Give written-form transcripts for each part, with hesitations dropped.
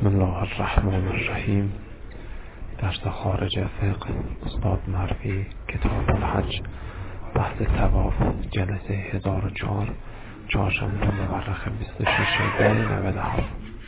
بسم الله الرحمن الرحیم. درس خارج فقه استاد مرفی، کتاب الحج، بحث طواف، جلسه 1004، چهارشنبه مورخ 26 دی 97.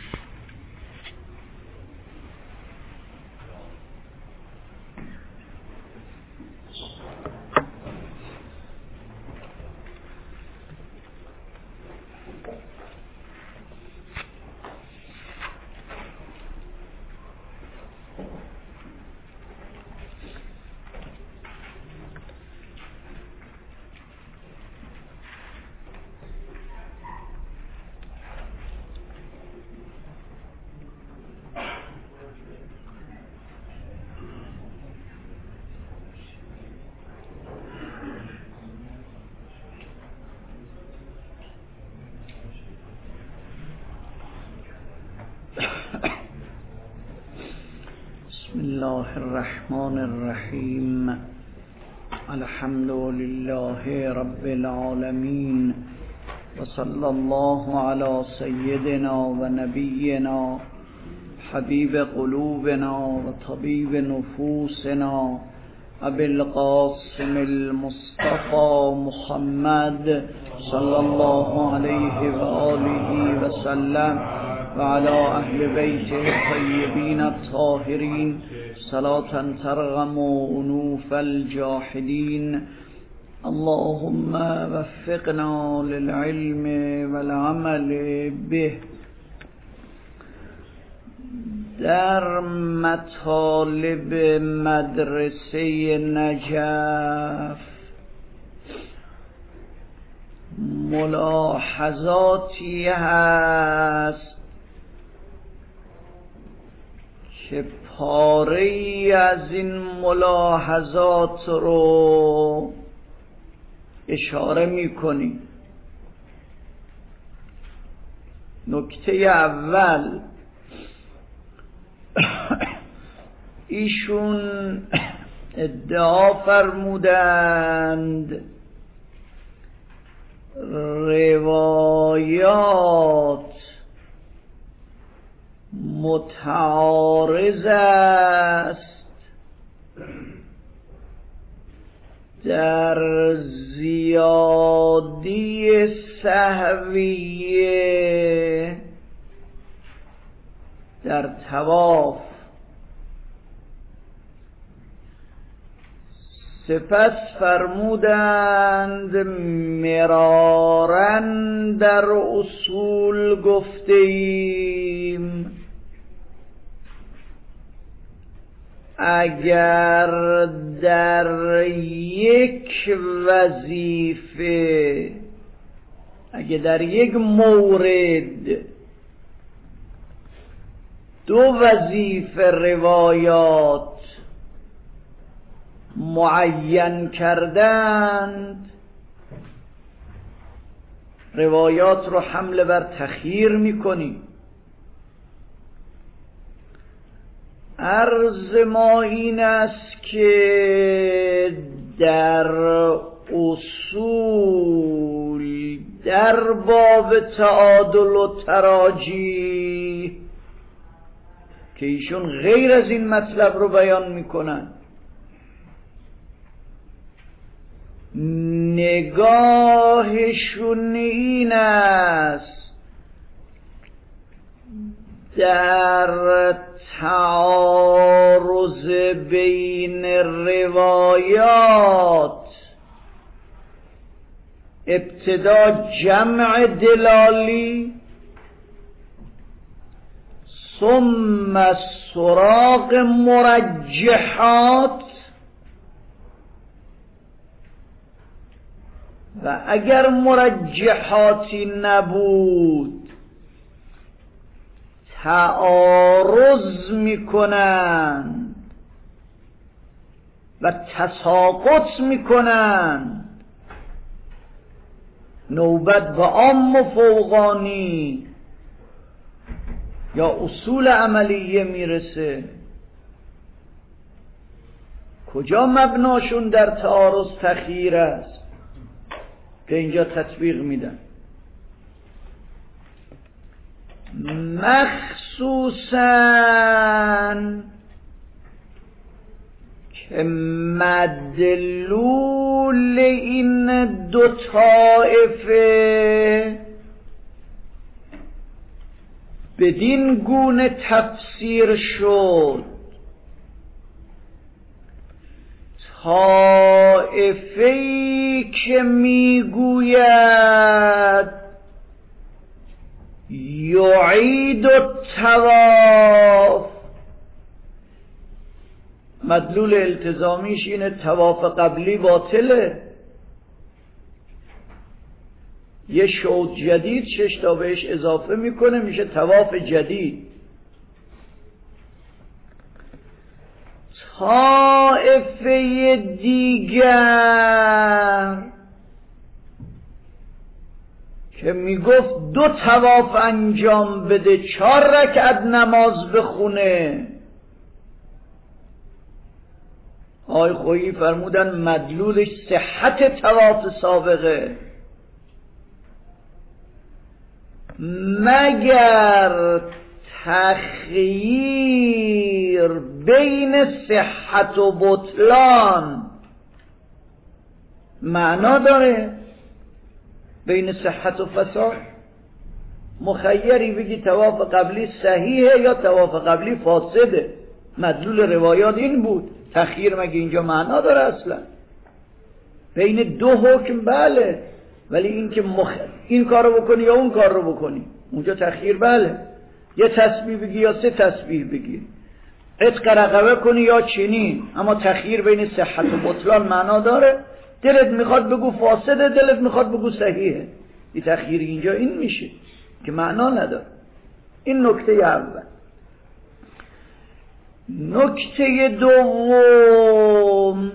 بسم الله الرحمن الرحیم. الحمد لله رب العالمین و صلی الله علی سیدنا و نبینا حبیب قلوبنا و طبیب نفوسنا ابی القاسم المصطفى محمد صلی الله علیه و آله و سلم و علی اهل بیت الطیبین الطاهرین صلاة ترغم انوف الجاحدین. اللهم وفقنا للعلم والعمل به. در مطالب مدرسه نجف ملاحظاتی هست که پاره‌ای از این ملاحظات رو اشاره می‌کنیم. نکته اول، ایشون ادعا فرمودند روایات متعارض است در زیادی سهویه در طواف. سپس فرمودند مرارا در اصول گفته ایم اگر در یک وظیفه، اگر در یک مورد دو وظیفه روایات معین کردند، روایات رو حمله بر تخییر میکنیم. عرض ما این است که در اصول در باب تعادل و تراجیح که ایشون غیر از این مطلب رو بیان میکنن، نگاهشون این است در تعارض بین روایات ابتدا جمع دلالی ثم سراغ مرجحات، و اگر مرجحاتی نبود تعارض میکنند و تساقط میکنند، نوبت به عام و فوقانی یا اصول عملیه میرسه. کجا مبناشون در تعارض تخییر است که اینجا تطبیق میدن؟ مخصوصاً که مدلول این دو طایفه بدین گونه تفسیر شد طایفه‌ای که میگوید یعید الطواف، مدلول التزامیش اینه طواف قبلی باطله، یه شوط جدید 6 تا بهش اضافه میکنه میشه طواف جدید. طایفه دیگر که میگفت 2 طواف انجام بده 4 رکعت نماز بخونه، آقای خویی فرمودن مدلولش صحت طواف سابقه، مگر تخییر بین صحت و بطلان معنا داره، بین صحت و فساد مخیری بگی طواف قبلی صحیحه یا طواف قبلی فاسده، مدلول روایات این بود. تخییر مگه اینجا معنا داره اصلا؟ بین 2 حکم بله، ولی این که این کار رو بکنی یا اون کار رو بکنی اونجا تخییر بله، یه تسبیح بگی یا 3 تسبیح بگی، عتق رقبه کنی یا چنین، اما تخییر بین صحت و بطلان معنا داره. دلت میخواد بگو فاسده، دلت میخواد بگو صحیحه، این تخییر اینجا این میشه که معنا نداره. این نکته اول. نکته دوم،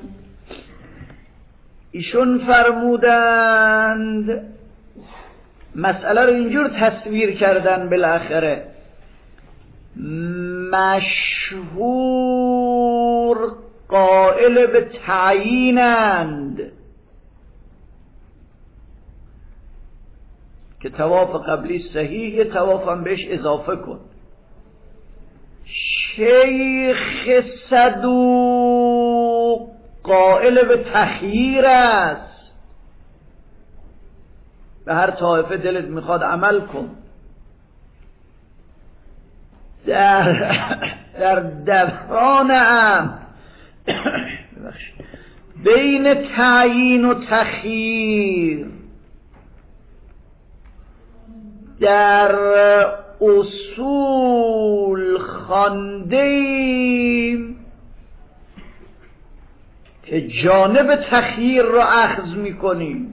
ایشون فرمودند مسئله رو اینجور تصویر کردن بالاخره مشهور قائل به تعیینند که طواف قبلی صحیح، طواف هم بهش اضافه کن. شیخ صدوق قائل به تخییر است، به هر طایفه دلت میخواد عمل کن. در دوران هم بین تعیین و تخییر در اصول خواندیم که جانب تخییر را اخذ میکنیم،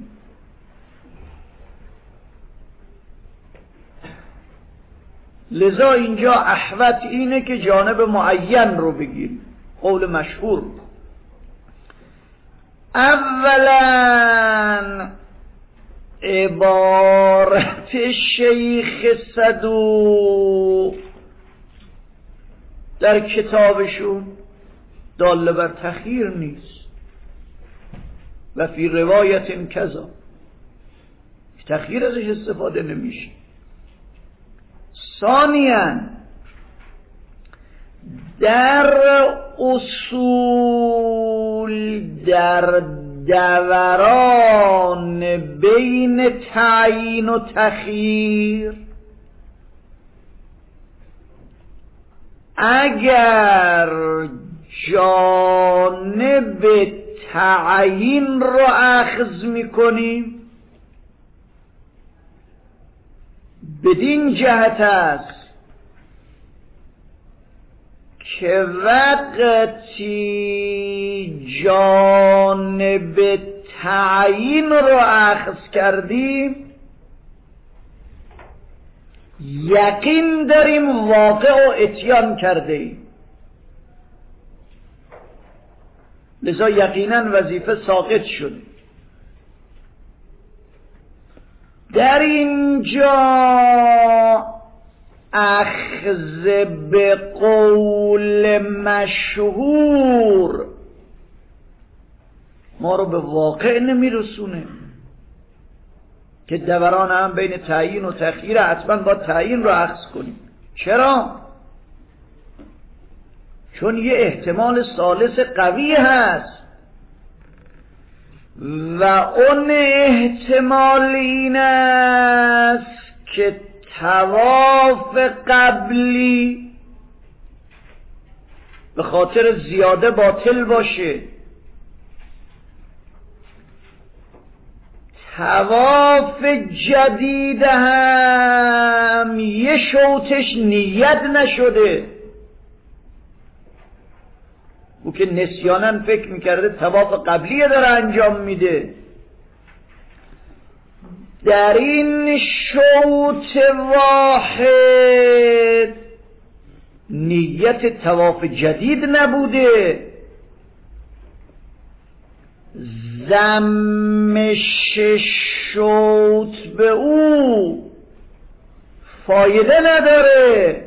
لذا اینجا احوط اینه که جانب معین رو بگیریم. قول مشهور اولا عبارت شیخ صدوق در کتابشون داله بر تخییر نیست و فی روایت کذا، تخییر ازش استفاده نمیشه. ثانیاً در اصول در دوران بین تعیین و تخییر اگر جانب تعیین را اخذ میکنیم بدین جهت است که وقتی جانب تعیین رو اخذ کردیم یقین داریم واقع و اتیان کرده ایم، لذا یقینا وظیفه ساقط شد. در اینجا اخذ به قول مشهور ما رو به واقع نمیرسونه که دوران هم بین تعیین و تخییر حتما با تعیین رو اخذ کنیم. چرا؟ چون یه احتمال ثالث قوی هست و اون احتمال این است که طواف قبلی به خاطر زیاده باطل باشه، طواف جدید هم یه شوطش نیت نشده. او که نسیانن فکر میکرده طواف قبلیه داره انجام میده، در این شوط واحد نیت طواف جدید نبوده، ضمش شوط به او فایده نداره.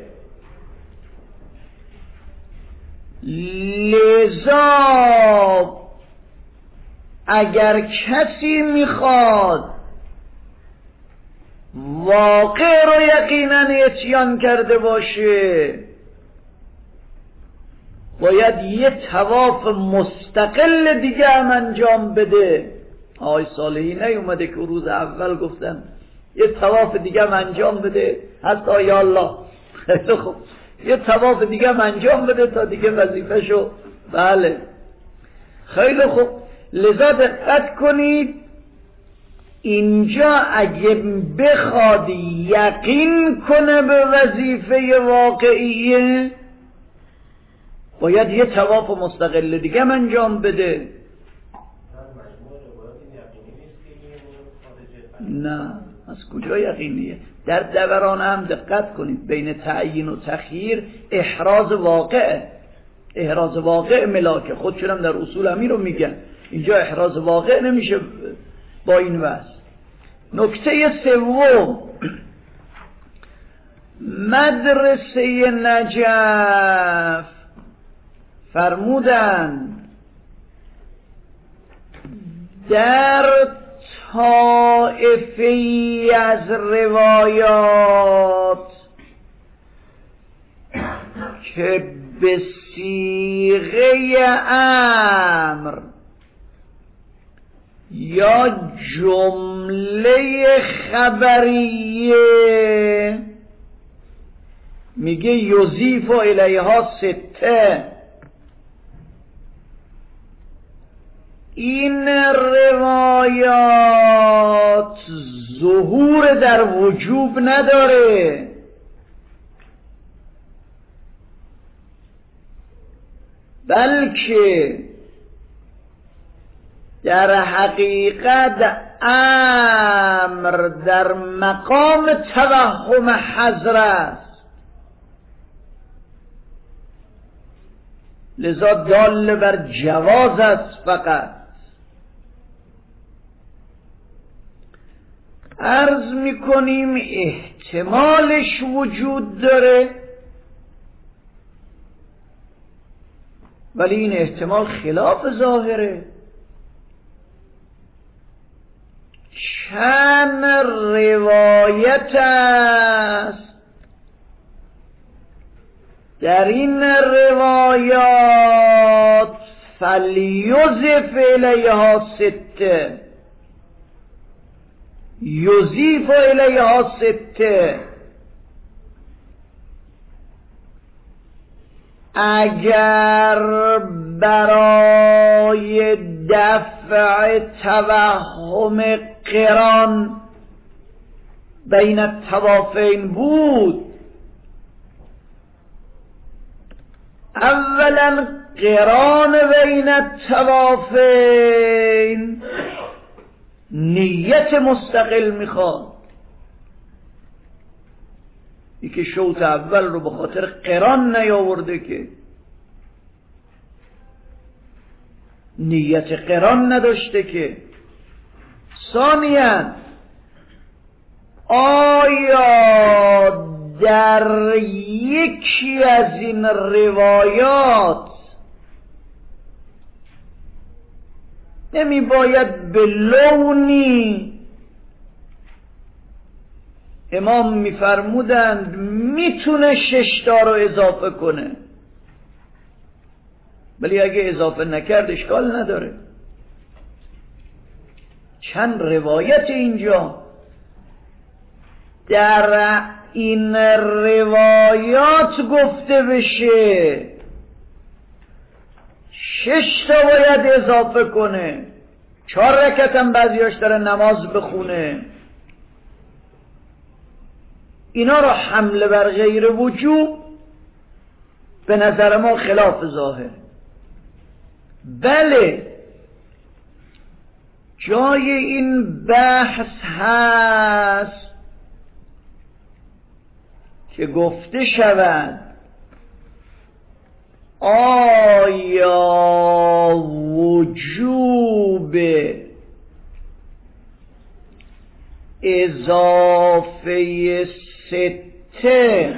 لذا اگر کسی میخواد واقع رو یقینا اتیان کرده باشه، باید یه طواف مستقل دیگه هم انجام بده. آقای صالحی نیومده که روز اول گفتن یه طواف دیگه هم انجام بده؟ هست آیا الله؟ خیلی خوب، یه طواف دیگه هم انجام بده تا دیگه وظیفه شو. بله خیلی خوب. لذا دقت کنید اینجا اگه بخواد یقین کنه به وظیفه واقعیه، باید یه طواف مستقل دیگه هم انجام بده. نه، از کجا یقینیه؟ در دوران هم دقت کنید بین تعیین و تخییر احراز واقع ملاکه. خودشون هم در اصول همین رو میگن، اینجا احراز واقع نمیشه با این وضع. نکته سوم، مدرسه نجف فرمودن در طائفی از روایات که به صیغه امر یا جمله خبریه میگه یضیف الیها سته، این روایات ظهور در وجوب نداره، بلکه در حقیقت امر در مقام توهم حضر است، لذا دال بر جواز است. فقط عرض میکنیم احتمالش وجود داره، ولی این احتمال خلاف ظاهره. چند روایت است در این روایات فلیضف الیها سته، یضیف الیها سته، اگر برای دفع توهم قران بین الطوافین بود، اولا قران بین الطوافین نیت مستقل میخواد. ای که شوط اول رو به خاطر قران نیاورده که نیت قران نداشته که. ثانیاً آیا در یکی از این روایات نمی باید به لونی امام میفرمودند میتونه 6 تا رو اضافه کنه، ولی اگه اضافه نکرد اشکال نداره. چند روایت اینجا، در این روایات گفته بشه 6 تا باید اضافه کنه، 4 رکعت هم بعضیاش داره نماز بخونه. اینا رو حمله بر غیر وجوب به نظر ما خلاف ظاهر. بله جای این بحث هست که گفته شود آیا وجوب اضافه 6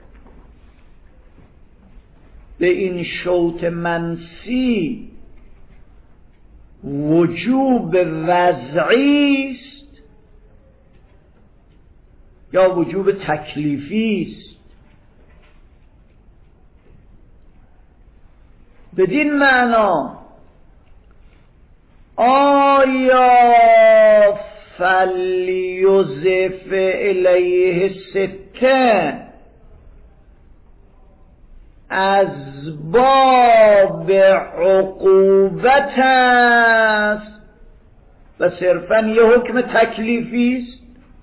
به این شوط منسی وجوب وضعی است یا وجوب تکلیفی است؟ بدین معنا آیا فلیضف الیه 6 از باب عقوبت است و صرفاً یه حکم تکلیفی است؟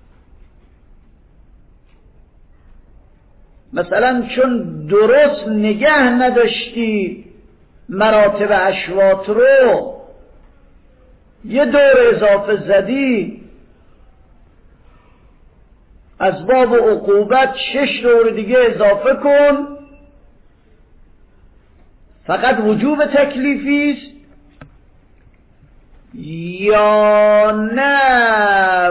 مثلا چون درست نگه نداشتی مراتب اشواط رو، یه دور اضافه زدی، از باب عقوبت 6 دور دیگه اضافه کن، فقط وجوب تکلیفی است یا نه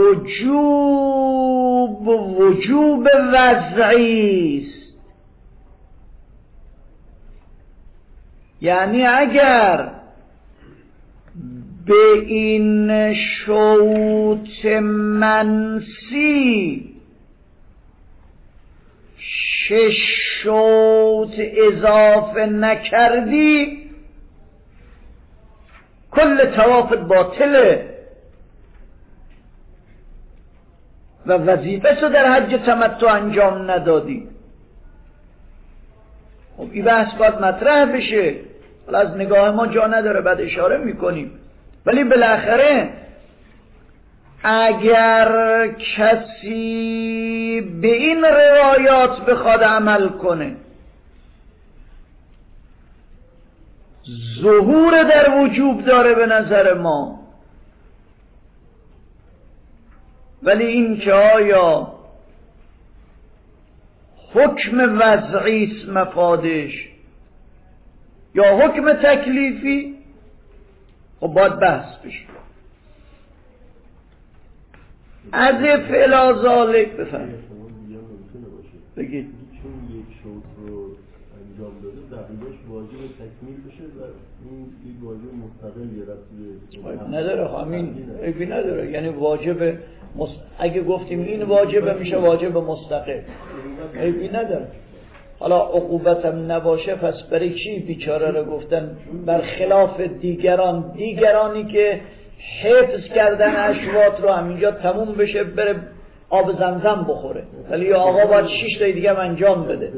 وجوب وضعی است؟ یعنی اگر به این شوط منسی 6 شوط اضافه نکردی کل طوافت باطله و وظیفه رو در حج تمتع انجام ندادی. خب این بحث باید مطرح بشه، حالا از نگاه ما جا نداره بعد اشاره میکنیم، ولی بالاخره اگر کسی به این روایات بخواد عمل کنه ظهور در وجوب داره به نظر ما، ولی این که آیا حکم وضعی است مفادش یا حکم تکلیفی، خب باید بحث بشه. از فعلا ذالک بفرمایید بگید. چون یک شوط رو انجام داده بقیه‌اش واجب تکمیل بشه و این یک واجب مستقل رفته نداره، همین عیبی نداره، یعنی واجب اگه گفتیم این واجب میشه واجب مستقل، عیبی نداره. حالا عقوبتم نباشه پس برای چی بیچاره رو گفتن برخلاف دیگرانی که حفظ کردن اشواط رو همینجا تموم بشه بره آب زمزم بخوره، ولی آقا باید 6 تا دیگه هم انجام بده.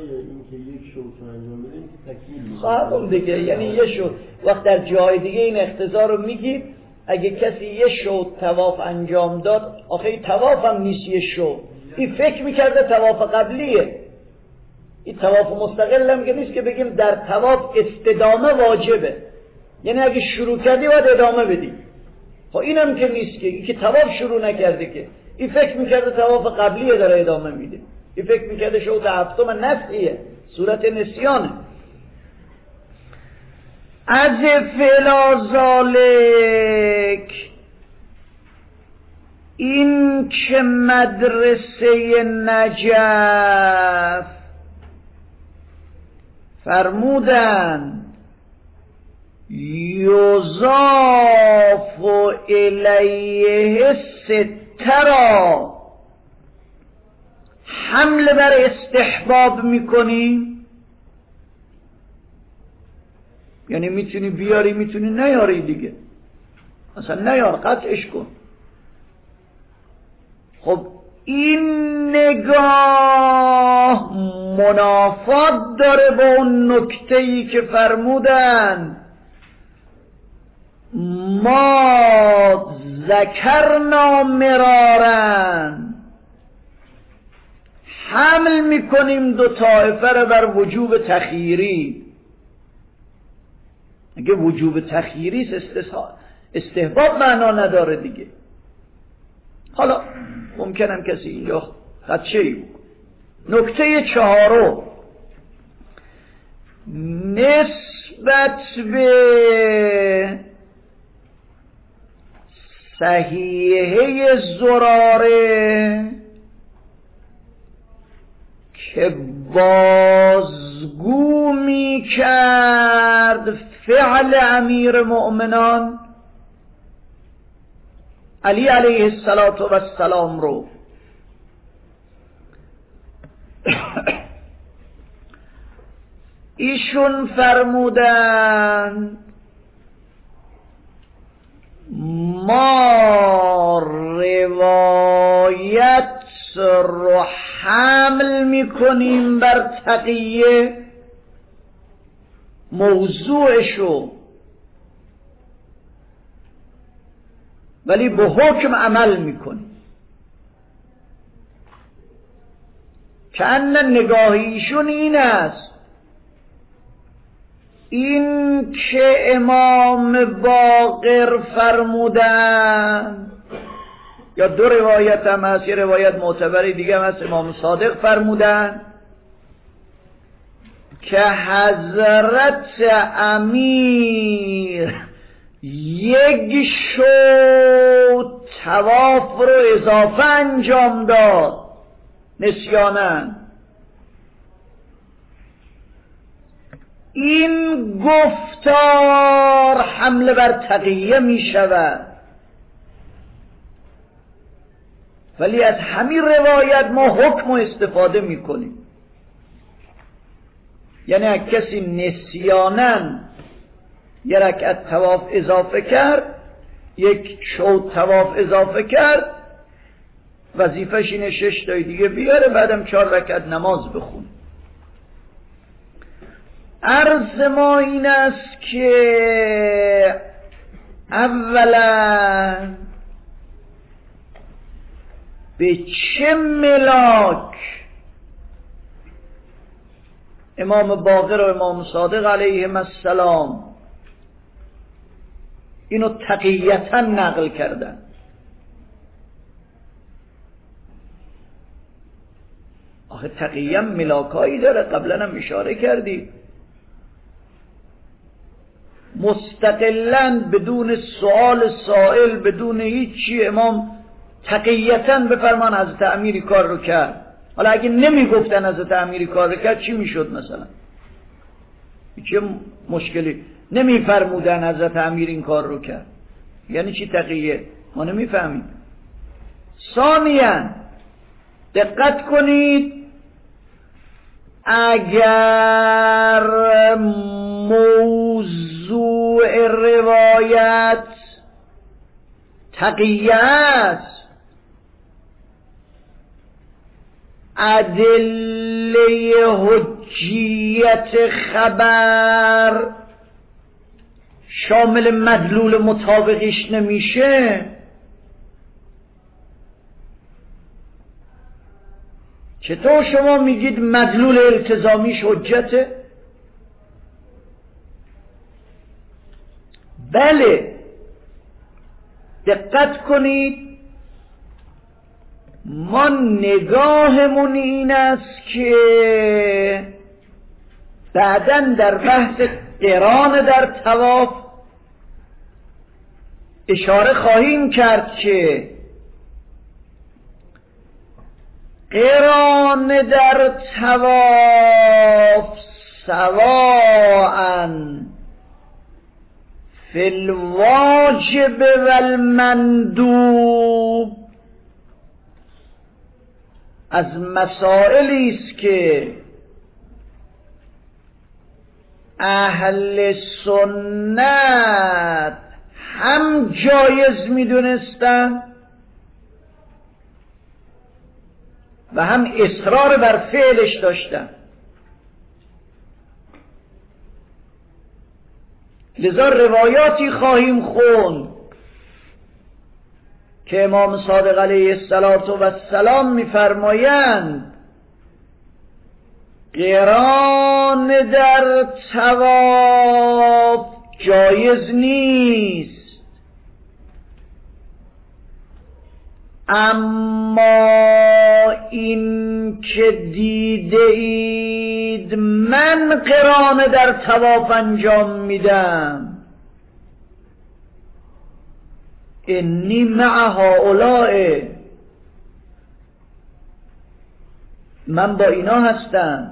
خواهم دیگه، یعنی یه شوط وقت در جای دیگه این اقتضا رو میگید اگه کسی یه شوط طواف انجام داد، آخه این طواف هم نیست یه شوط، این فکر میکرده طواف قبلیه، این طواف مستقل هم که نیست که بگیم در طواف استدامه واجبه، یعنی اگه شروع کردی باید ادامه بدی. خب اینم که نیست که، این که طواف شروع نکرده که، این فکر میکرده طواف قبلیه داره ادامه میده، این فکر میکرده شوط هفتم نسیه، صورت نسیانه. از فعلا ذالک این که مدرسه نجف فرمودن یضاف الیه 6 را حمله بر استحباب میکنیم، یعنی میتونی بیاری میتونی نیاری دیگه، مثلا نیار قطعش کن. خب این نگاه منافات داره با اون نکته‌ای که فرمودن ما ذکرنا مرارن، حمل میکنیم دو طایفه رو بر وجوب تخییری. اگه وجوب تخییری استحباب معنا نداره دیگه. حالا ممکنم کسی اینجا خدشه‌ای بود. نکته چهارم نسبت به صحیحه زراره که بازگو می کرد فعل امیر مؤمنان علی علیه السلام رو، ایشون فرمودن ما روایت رو حمل میکنیم بر تقیه موضوعشو، ولی به حکم عمل میکنیم. کأن نگاهیشون این است این که امام باقر فرمودن، یا دو روایت هم هست، یه روایت معتبری دیگه هم هست، امام صادق فرمودن که حضرت امیر یک شو طواف رو اضافه انجام داد نسیانن. این گفتار حمله بر تقیه می شود، ولی از همین روایت ما حکم استفاده می کنیم. یعنی اگه کسی نسیانن یه رکعت طواف اضافه کرد، یک شو طواف اضافه کرد، وظیفش اینه 6 تای دیگه بیاره، بعدم 4 رکعت نماز بخون. عرض ما این است که اولا به چه ملاک امام باقر و امام صادق علیهم السلام اینو تقییتا نقل کردن؟ آخه تقییم ملاکایی داره، قبلا هم اشاره کردی. مستقلاً بدون سوال سائل، بدون هیچی امام تقییتاً بفرمان حضرت امیری کار رو کرد. حالا اگه نمیگفتن حضرت امیری کار رو کرد چی میشد؟ مثلا چه مشکلی؟ نمیفرمودن حضرت امیر این کار رو کرد، یعنی چی تقیه؟ ما نمیفهمیم. ثانیاً دقت کنید، اگر موضوع روایت تقیه است، ادله حجیت خبر شامل مدلول مطابقش نمیشه. چطور شما میگید مدلول التزامیش حجته؟ بله، دقت کنید، ما نگاهمون این است که بعداً در بحث قران در طواف اشاره خواهیم کرد که قران در طواف سواء فی الواجب و المندوب از مسائلی است که اهل سنت هم جایز میدونستن و هم اصرار بر فعلش داشتن. لذا روایاتی خواهیم خوند که امام صادق علیه السلام می‌فرمایند قران در طواف جایز نیست، اما این که دیده اید من قران در طواف انجام میدم، انی مع هؤلاء، من با اینا هستم.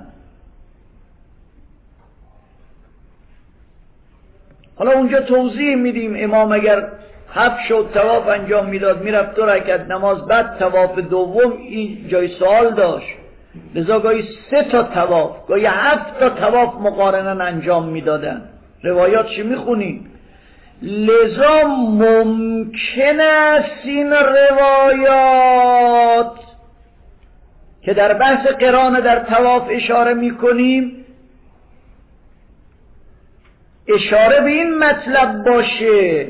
حالا اونجا توضیح میدیم امام اگر 7 شد طواف انجام میداد میرفت 2 رکعت نماز، بعد طواف دوم این جای سوال داشت، لذا گاهی 3 تا طواف گاهی 7 تا طواف مقارنن انجام میدادن. روایات چی میخونیم؟ لذا ممکن است این روایات که در بحث قران در طواف اشاره میکنیم اشاره به این مطلب باشه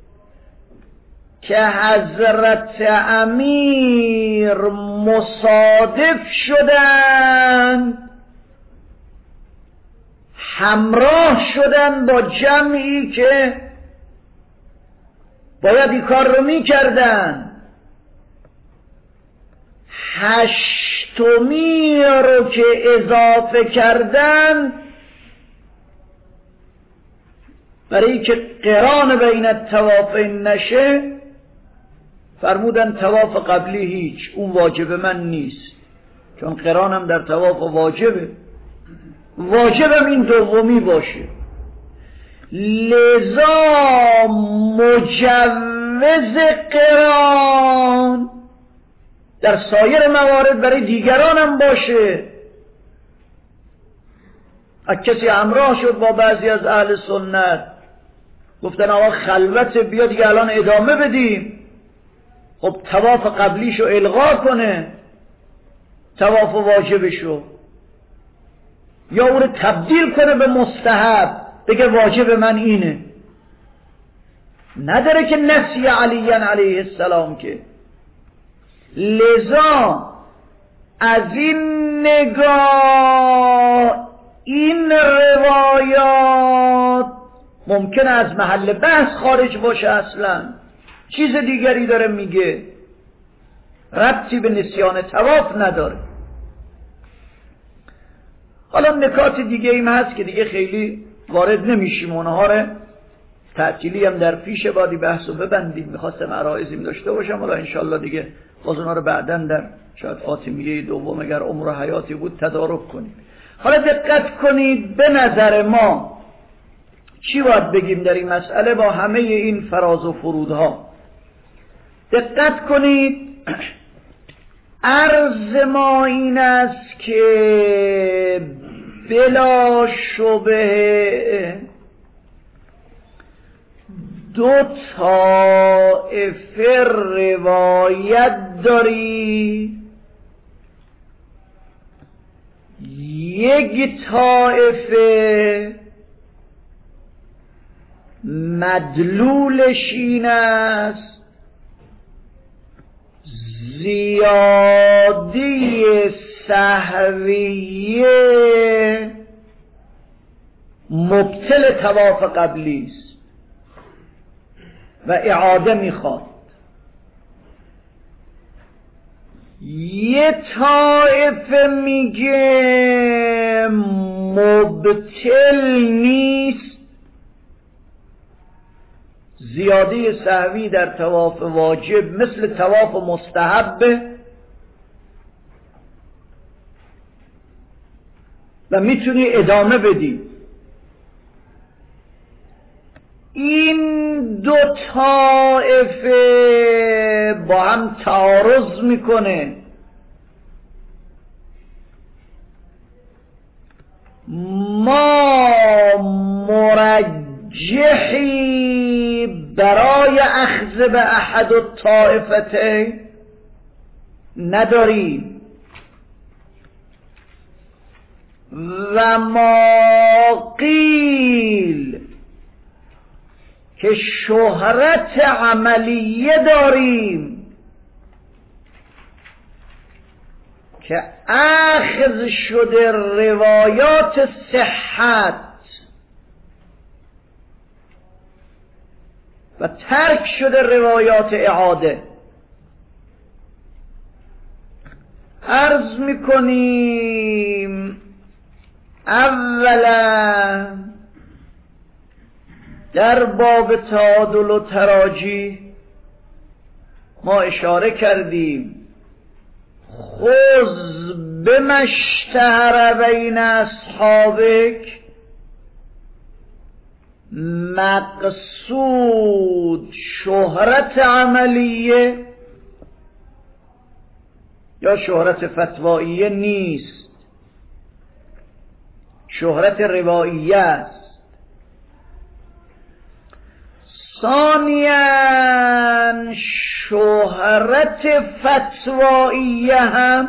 که حضرت امیر مصادف شدن، همراه شدن با جمعی که باید این کار رو میکردن. 8می رو که اضافه کردن برای که قران بین الطوافین نشه، فرمودن طواف قبلی هیچ، اون واجب من نیست، چون قرانم در طواف واجبه، واجبم این دومی باشه. لذا مجوز قران در سایر موارد برای دیگرانم باشه. کسی همراه شد با بعضی از اهل سنت، گفتن آقا خلوت بیا دیگه الان ادامه بدیم، خب طواف قبلیشو الغا کنه، طواف واجبشو، یا اون رو تبدیل کنه به مستحب، بگه واجب من اینه. نداره که نسی علی علیه السلام که. لذا از این نگاه این روایات ممکن از محل بحث خارج باشه، اصلا چیز دیگری داره میگه، ربطی به نسیان طواف نداره. حالا نکات دیگه ایم هست که دیگه خیلی وارد نمیشیم، اونها رو تعطیلی هم در پیش بادی بحث رو ببندیم. میخواستم عرایزیم داشته باشم، حالا انشالله دیگه باز اونها رو بعداً در شاید فاطمیه دوم اگر عمر و حیاتی بود تدارک کنیم. حالا دقت کنید، به نظر ما چی باید بگیم در این مسئله با همه این فراز و فرودها؟ دقت کنید، عرض ما این است که بلا شبهه 2 طایفه روایت داری، یک طایفه مدلولش این است زیادی سهویه مبطل طواف قبلی است و اعاده میخواد. یه طایفه میگه مبطل نیست، زیاده سهوی در طواف واجب مثل طواف مستحبه و میتونی ادامه بدی. این 2 طایفه با هم تعارض میکنه، ما مرجحی برای اخذ به احد الطائفتین نداریم و ما قیل که شهرت عملیه داریم که اخذ شده روایات صحت و ترک شده روایات اعاده. عرض میکنیم اولا در باب تعادل و تراجی ما اشاره کردیم خذ بما اشتهر بین اصحابک، مقصود شهرت عملیه یا شهرت فتواییه نیست، شهرت رواییه است. ثانیاً شهرت فتواییه هم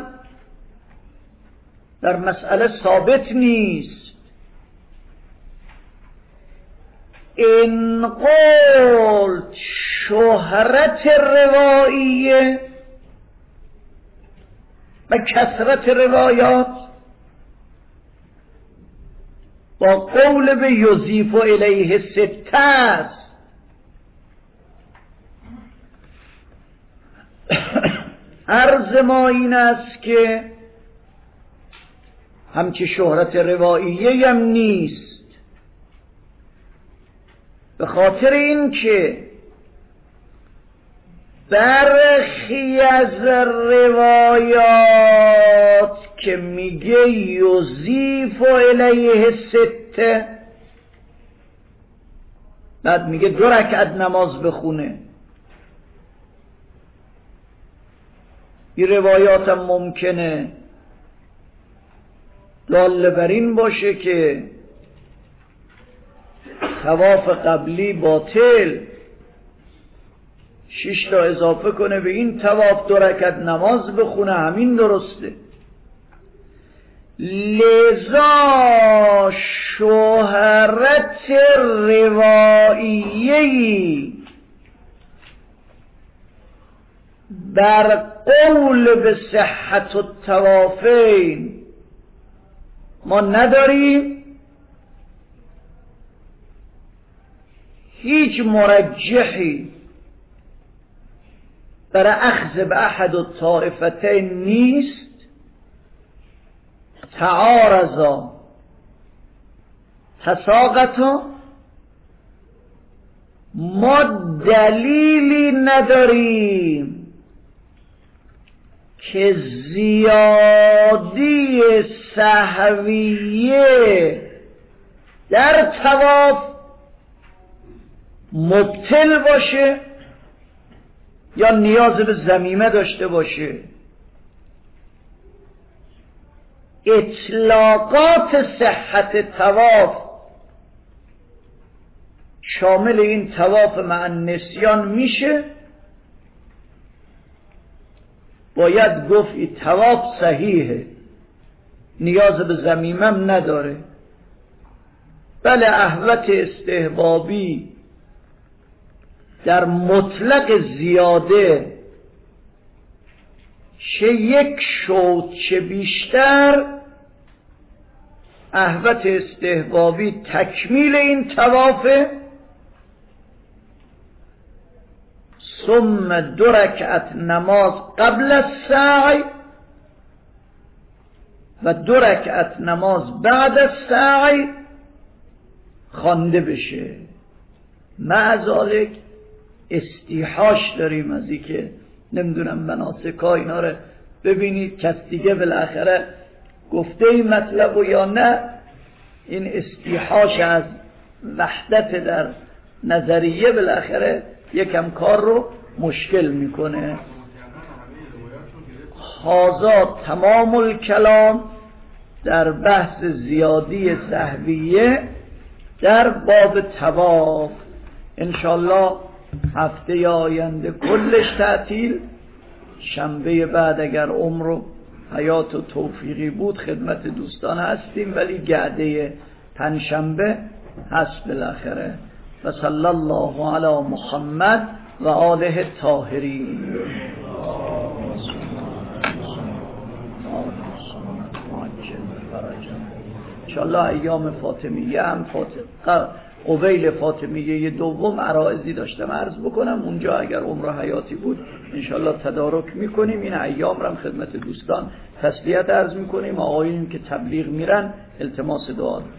در مسئله ثابت نیست. این قلت شهرت رواییه و کثرت روایات با قول به یضیف الیه سته است. عرض ما این است که همچه شهرت رواییه هم نیست، به خاطر این که برخی از روایات که میگه یضیف الیه سته، بعد میگه 2 رکعت نماز بخونه، این روایات هم ممکنه دال بر این باشه که طواف قبلی باطل، 6 تا اضافه کنه به این طواف 2 رکعت نماز بخونه، همین درسته. لذا شهرت رواییه‌ای بر قول به صحت الطوافین ما نداریم، هیچ مرجحی برای اخذ به احد الطائفتین نیست. تعارضا تساقطا، ما دلیلی نداریم که زیادی سهویه در طواف مبطل باشه یا نیاز به ضمیمه داشته باشه. اطلاقات صحت طواف شامل این طواف مع النسیان میشه، باید گفت این طواف صحیحه، نیاز به ضمیمه نداره. بله احوت استحبابی در مطلق زیاده چه 1 شوط چه بیشتر، احوت استحبابی تکمیل این طوافه، ثم 2 رکعت نماز قبل السعی و 2 رکعت نماز بعد السعی خوانده بشه. مع ذالک استیحاش داریم از این که نمیدونم مناسکا اینا رو ببینید کس دیگه بالاخره گفته این مطلب و یا نه، این استیحاش از وحدت در نظریه بالاخره یکم کار رو مشکل میکنه. هذا تمام الکلام در بحث زیادی سهویه در باب طواف. انشالله هفته آینده کلش تعطیل، شنبه بعد اگر عمر و حیات و توفیقی بود خدمت دوستان هستیم، ولی گعده پنجشنبه هست بالاخره. و صلی الله علی محمد و آله الطاهرین. انشالله ایام فاطمیه هم قبیل فاطمیه دوم عرائضی داشتم عرض بکنم، اونجا اگر عمر حیاتی بود انشالله تدارک میکنیم. این ایام رو هم خدمت دوستان تسلیت عرض میکنیم. آقایون که تبلیغ میرن التماس دعا دارم.